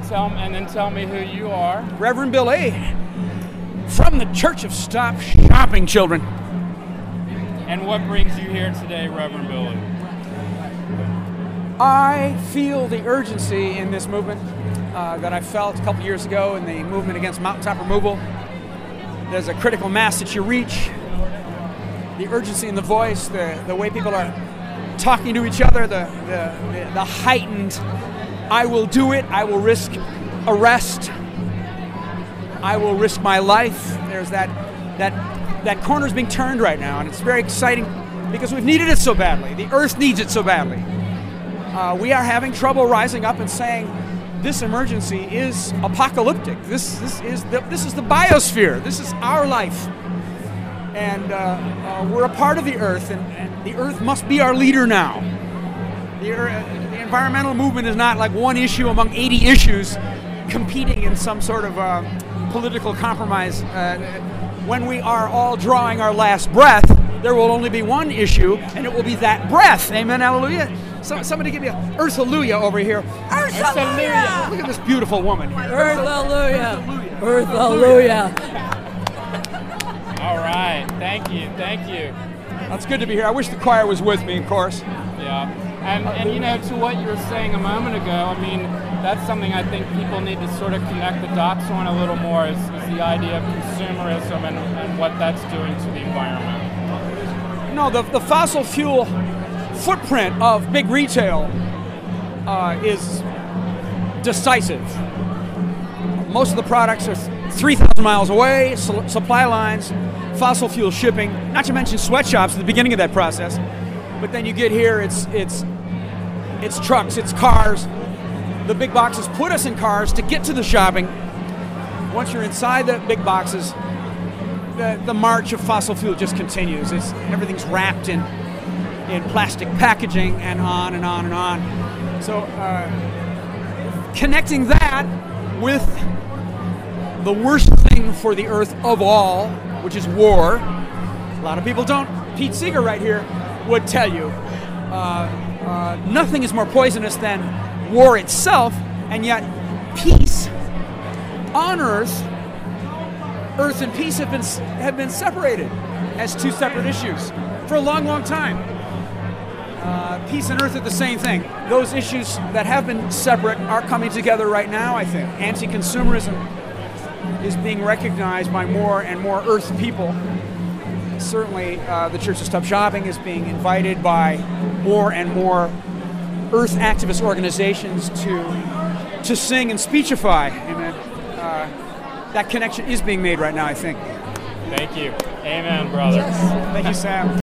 tell me who you are. Reverend Billy, from the Church of Stop Shopping Children. And what brings you here today, Reverend Billy? I feel the urgency in this movement that I felt a couple years ago in the movement against mountaintop removal. There's a critical mass that you reach. The urgency in the voice, the way people are talking to each other, the heightened, I will do it, I will risk arrest, I will risk my life. There's that corner's being turned right now, and it's very exciting because we've needed it so badly. The earth needs it so badly. We are having trouble rising up and saying this emergency is apocalyptic. This is the biosphere. This is our life. And we're a part of the earth, and the earth must be our leader now. The environmental movement is not like one issue among 80 issues competing in some sort of political compromise. When we are all drawing our last breath, there will only be one issue, and it will be that breath. Amen, hallelujah. So, somebody give me a Earth Hallelujah over here. Earth Hallelujah! Look at this beautiful woman here. Earth Hallelujah! Earth Hallelujah! All right, thank you. It's good to be here. I wish the choir was with me, of course. Yeah, and you know, to what you were saying a moment ago, I mean, that's something I think people need to sort of connect the dots on a little more, is the idea of consumerism and what that's doing to the environment. No, the fossil fuel footprint of big retail is decisive. Most of the products are 3,000 miles away, supply lines, fossil fuel shipping, not to mention sweatshops at the beginning of that process. But then you get here, it's trucks, it's cars. The big boxes put us in cars to get to the shopping. Once you're inside the big boxes, the march of fossil fuel just continues. Everything's wrapped in plastic packaging and on and on and on. So connecting that with the worst thing for the earth of all, which is war. A lot of people don't. Pete Seeger right here would tell you nothing is more poisonous than war itself, and yet peace on earth and peace have been separated as two separate issues for a long, long time. Peace and earth are the same thing. Those issues that have been separate are coming together right now, I think. Anti-consumerism is being recognized by more and more earth people. Certainly, the Church of Stop Shopping is being invited by more and more earth activist organizations to sing and speechify. Amen. That connection is being made right now, I think. Thank you. Amen, brother. Thank you, Sam.